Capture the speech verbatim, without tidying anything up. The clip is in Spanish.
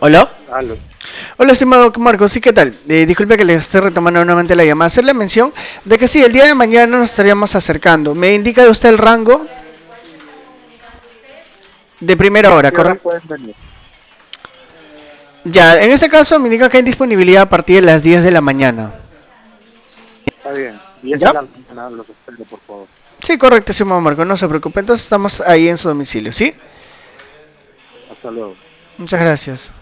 Hola. Aló. Hola, estimado Marco. Sí, ¿qué tal? Eh, disculpe que le esté retomando nuevamente la llamada. Hacerle mención de que sí, el día de mañana nos estaríamos acercando. ¿Me indica de usted el rango de primera hora, ¿Qué hora correcto? pueden venir? Ya, en este caso me indica que hay disponibilidad a partir de las diez de la mañana. Está bien. Diez de ¿Ya? la mañana los espero, por favor. Sí, correcto, estimado Marco. No se preocupe. Entonces estamos ahí en su domicilio, ¿sí? Hasta luego. Muchas gracias.